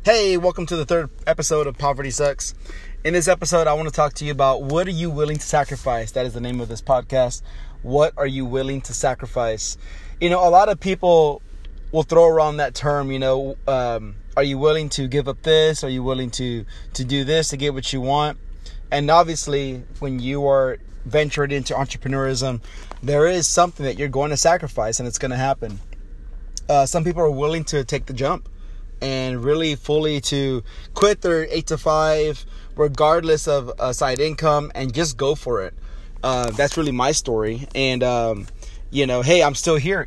Hey, welcome to the third episode of Poverty Sucks. In this episode, I want to talk to you about what are you willing to sacrifice? That is the name of this podcast. What are you willing to sacrifice? You know, a lot of people will throw around that term, are you willing to give up this? Are you willing to do this to get what you want? And obviously, when you are ventured into entrepreneurism, there is something that you're going to sacrifice and it's going to happen. Some people are willing to take the jump and really fully to quit their 8 to 5, regardless of a side income, and just go for it. That's really my story. And, hey, I'm still here,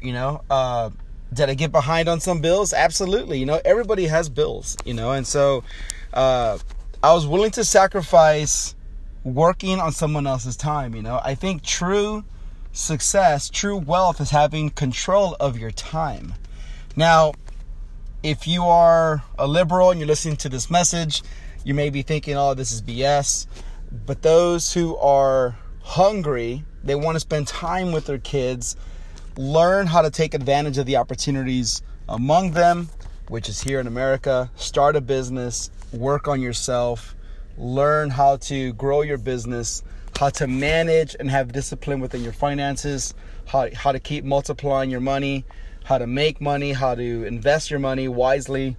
Did I get behind on some bills? Absolutely. Everybody has bills, and so I was willing to sacrifice working on someone else's time, I think true success, true wealth is having control of your time. Now, if you are a liberal and you're listening to this message, you may be thinking, oh, this is BS. But those who are hungry, they want to spend time with their kids, learn how to take advantage of the opportunities among them, which is here in America. Start a business, work on yourself, learn how to grow your business, how to manage and have discipline within your finances, how to keep multiplying your money, how to make money, how to invest your money wisely.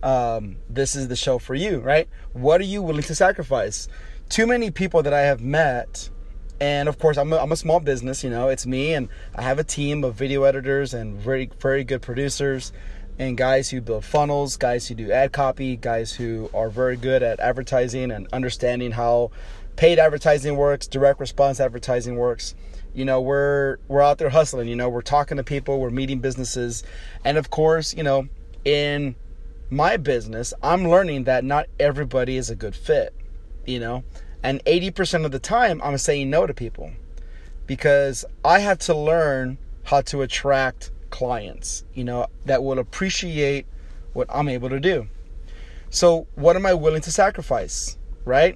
This is the show for you, right? What are you willing to sacrifice? Too many people that I have met, and of course I'm a small business, it's me, and I have a team of video editors and very, very good producers and guys who build funnels, guys who do ad copy, guys who are very good at advertising and understanding how paid advertising works, direct response advertising works. We're out there hustling, we're talking to people, we're meeting businesses. And of course, in my business, I'm learning that not everybody is a good fit, and 80% of the time I'm saying no to people because I have to learn how to attract clients, that will appreciate what I'm able to do. So what am I willing to sacrifice, right?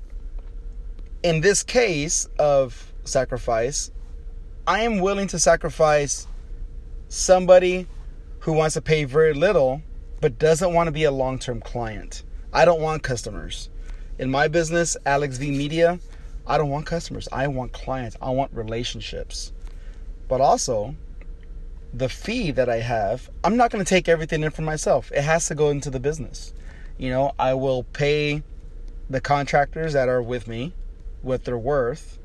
In this case of sacrifice, I am willing to sacrifice somebody who wants to pay very little but doesn't want to be a long-term client. I don't want customers. In my business, Alex V Media, I don't want customers. I want clients. I want relationships. But also, the fee that I have, I'm not going to take everything in for myself. It has to go into the business. I will pay the contractors that are with me what they're worth.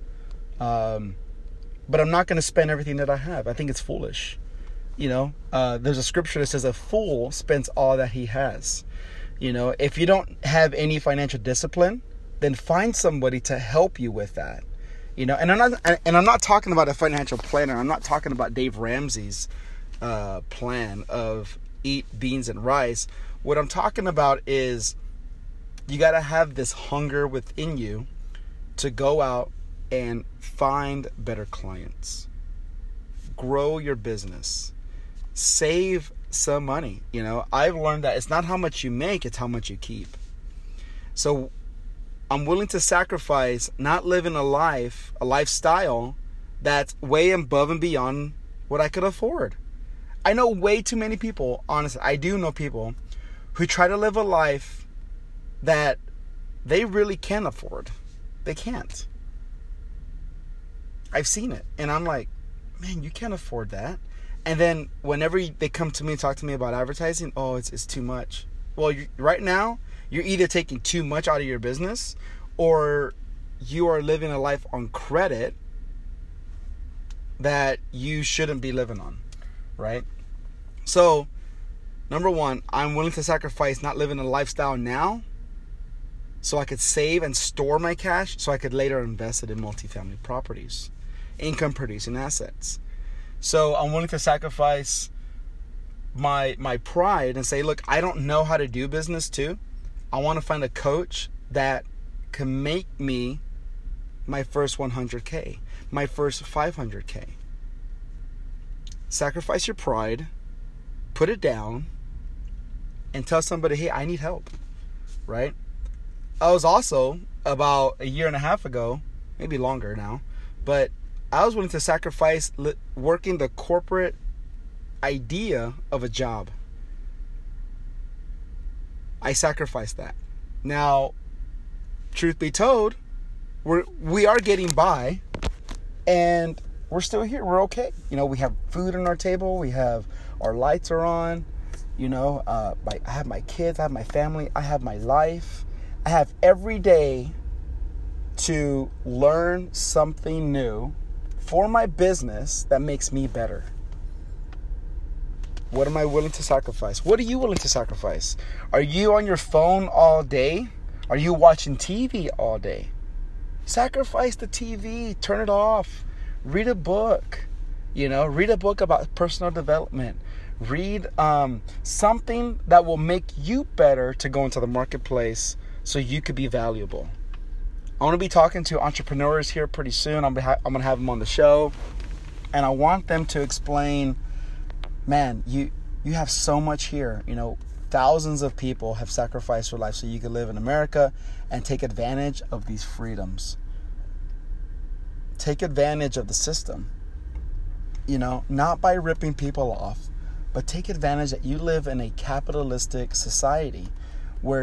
But I'm not going to spend everything that I have. I think it's foolish. There's a scripture that says a fool spends all that he has. If you don't have any financial discipline, then find somebody to help you with that. And I'm not talking about a financial planner. I'm not talking about Dave Ramsey's plan of eat beans and rice. What I'm talking about is you got to have this hunger within you to go out and find better clients, grow your business, save some money. I've learned that it's not how much you make, it's how much you keep. So I'm willing to sacrifice not living a lifestyle that's way above and beyond what I could afford. I know way too many people, honestly, I do know people who try to live a life that they really can't afford. They can't. I've seen it. And I'm like, man, you can't afford that. And then whenever they come to me and talk to me about advertising, oh, it's too much. Well, right now, you're either taking too much out of your business or you are living a life on credit that you shouldn't be living on, right? So, number one, I'm willing to sacrifice not living a lifestyle now so I could save and store my cash so I could later invest it in multifamily properties, income producing assets. So I'm willing to sacrifice my pride and say, look, I don't know how to do business too. I want to find a coach that can make me my first 100K, my first 500K. Sacrifice your pride, put it down, and tell somebody, hey, I need help, right? I was also, about a year and a half ago, maybe longer now, but I was willing to sacrifice working the corporate idea of a job. I sacrificed that. Now, truth be told, we are getting by, and we're still here. We're okay. We have food on our table. We have our lights are on. I have my kids. I have my family. I have my life. I have every day to learn something new for my business that makes me better. What am I willing to sacrifice? What are you willing to sacrifice? Are you on your phone all day? Are you watching TV all day? Sacrifice the TV. Turn it off. Read a book. Read a book about personal development. Read something that will make you better to go into the marketplace so you could be valuable. I want to be talking to entrepreneurs here pretty soon. I'm going to have them on the show. And I want them to explain, man, you have so much here. Thousands of people have sacrificed their life so you can live in America and take advantage of these freedoms. Take advantage of the system. Not by ripping people off, but take advantage that you live in a capitalistic society where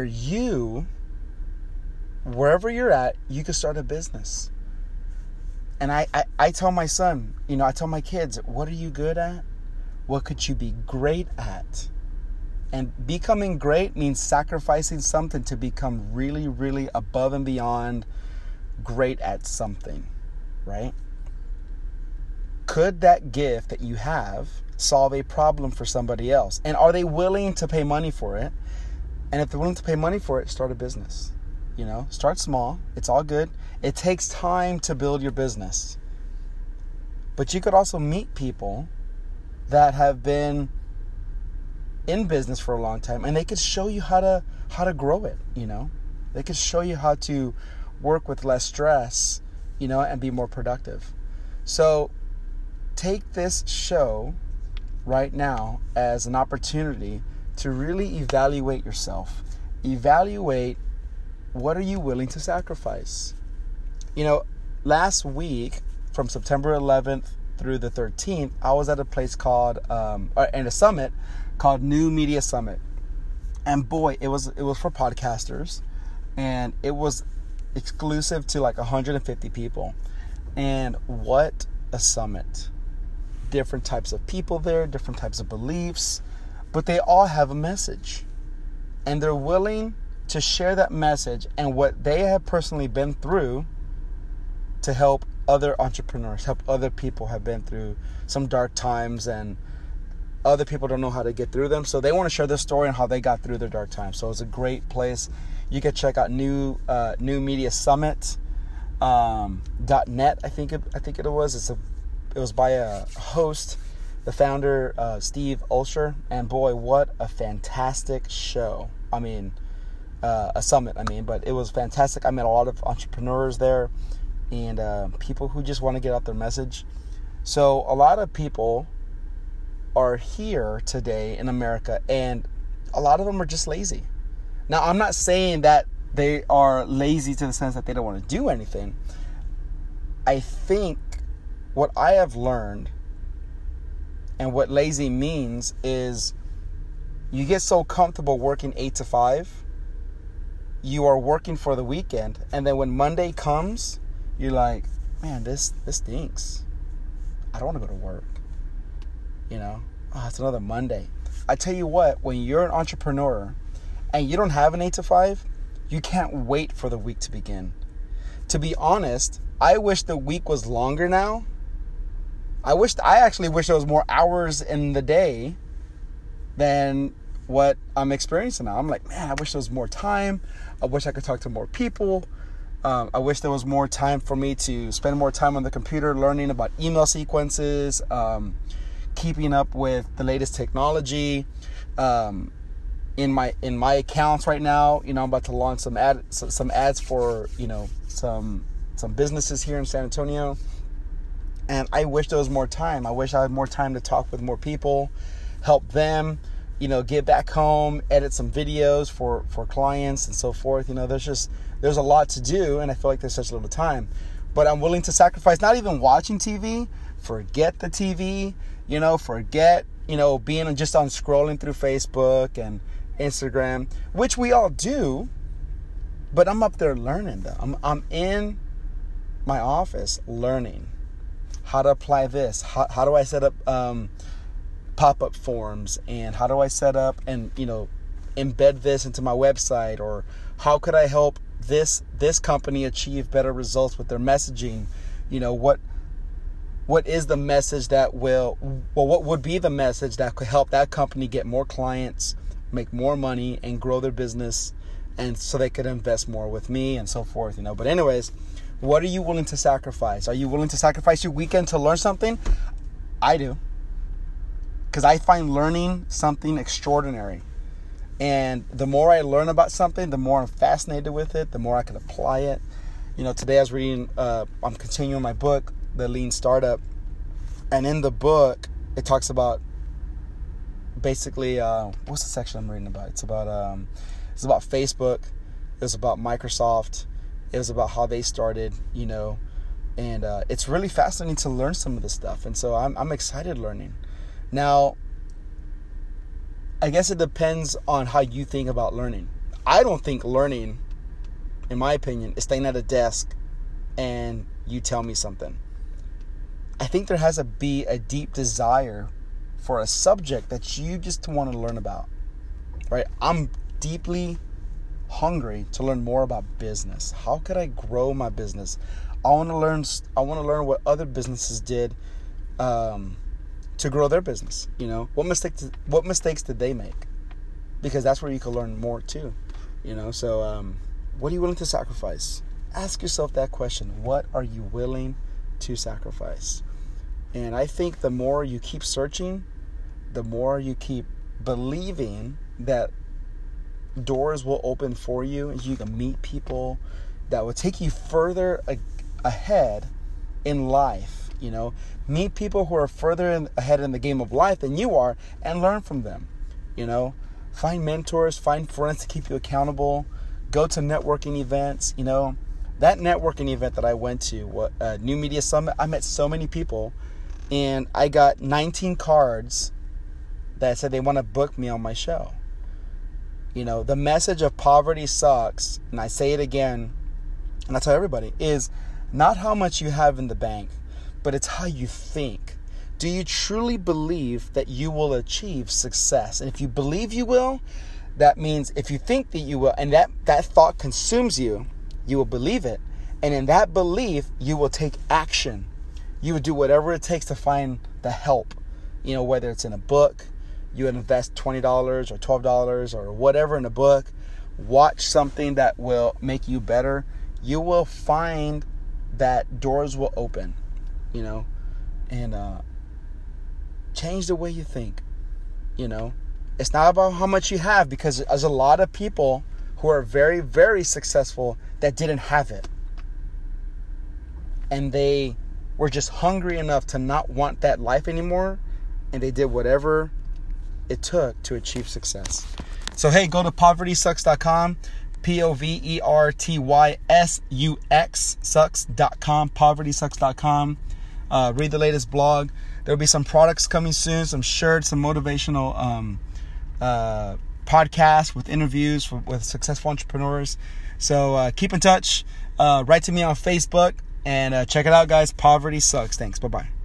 wherever you're at, you can start a business. And I tell my son, I tell my kids, what are you good at? What could you be great at? And becoming great means sacrificing something to become really, really above and beyond great at something, right? Could that gift that you have solve a problem for somebody else? And are they willing to pay money for it? And if they're willing to pay money for it, start a business. Start small. It's all good. It takes time to build your business. But you could also meet people that have been in business for a long time, and they could show you how to grow it. They could show you how to work with less stress, and be more productive. So take this show right now as an opportunity to really evaluate yourself. Evaluate, what are you willing to sacrifice? Last week, from September 11th through the 13th, I was at a place called, a summit called New Media Summit. And boy, it was for podcasters, and it was exclusive to like 150 people. And what a summit. Different types of people there, different types of beliefs, but they all have a message. And they're willing to share that message and what they have personally been through to help other entrepreneurs, help other people have been through some dark times, and other people don't know how to get through them. So they want to share their story and how they got through their dark times. So it's a great place. You can check out New Media Summit .net. I think it was. It was by a host, the founder, Steve Olsher. And boy, what a fantastic show. A summit, but it was fantastic. I met a lot of entrepreneurs there, and people who just want to get out their message. So a lot of people are here today in America, and a lot of them are just lazy. Now, I'm not saying that they are lazy to the sense that they don't want to do anything. I think what I have learned and what lazy means is you get so comfortable working 8 to 5. You are working for the weekend, and then when Monday comes, you're like, man, this stinks. I don't want to go to work. It's another Monday. I tell you what, when you're an entrepreneur and you don't have an 8 to 5, you can't wait for the week to begin. To be honest, I wish the week was longer now. I actually wish there was more hours in the day than what I'm experiencing now. I'm like, man, I wish there was more time. I wish I could talk to more people. I wish there was more time for me to spend more time on the computer learning about email sequences, keeping up with the latest technology. In my accounts right now, I'm about to launch some ads for some businesses here in San Antonio. And I wish there was more time. I wish I had more time to talk with more people, help them, get back home, edit some videos for clients and so forth. There's a lot to do, and I feel like there's such little time. But I'm willing to sacrifice not even watching TV, forget the TV, forget, being just on scrolling through Facebook Instagram, which we all do, but I'm up there learning though. I'm in my office learning how to apply this. How do I set up pop-up forms, and how do I set up and embed this into my website, or how could I help this company achieve better results with their messaging? What is the message that what would be the message that could help that company get more clients, make more money, and grow their business, and so they could invest more with me and so forth, But anyways, what are you willing to sacrifice? Are you willing to sacrifice your weekend to learn something? I do. Because I find learning something extraordinary. And the more I learn about something, the more I'm fascinated with it, the more I can apply it. Today I was reading, I'm continuing my book, The Lean Startup. And in the book, it talks about basically, what's the section I'm reading about? It's about Facebook. It was about Microsoft. It was about how they started, and it's really fascinating to learn some of this stuff. And so I'm excited learning. Now, I guess it depends on how you think about learning. I don't think learning, in my opinion, is staying at a desk and you tell me something. I think there has to be a deep desire for a subject that you just want to learn about, right? I'm deeply hungry to learn more about business. How could I grow my business? I want to learn what other businesses did to grow their business. What mistakes did they make? Because that's where you can learn more too. So what are you willing to sacrifice? Ask yourself that question. What are you willing to sacrifice? And I think the more you keep searching, the more you keep believing that doors will open for you, and you can meet people that will take you further ahead in life. Meet people who are further ahead in the game of life than you are, and learn from them. Find mentors, find friends to keep you accountable. Go to networking events. That networking event that I went to, New Media Summit, I met so many people, and I got 19 cards that said they want to book me on my show. The message of Poverty Sucks, and I say it again, and I tell everybody, is not how much you have in the bank, but it's how you think. Do you truly believe that you will achieve success? And if you believe you will, that means if you think that you will, and that thought consumes you, you will believe it. And in that belief, you will take action. You will do whatever it takes to find the help. Whether it's in a book, you would invest $20 or $12 or whatever in a book. Watch something that will make you better. You will find that doors will open, and change the way you think. It's not about how much you have, because there's a lot of people who are very, very successful that didn't have it. And they were just hungry enough to not want that life anymore, and they did whatever it took to achieve success. So hey, go to povertysucks.com, POVERTYSUX sucks.com, povertysucks.com. Read the latest blog. There'll be some products coming soon, some shirts, some motivational podcasts with interviews with successful entrepreneurs. So keep in touch. Write to me on Facebook, and check it out, guys. Poverty Sucks. Thanks. Bye-bye.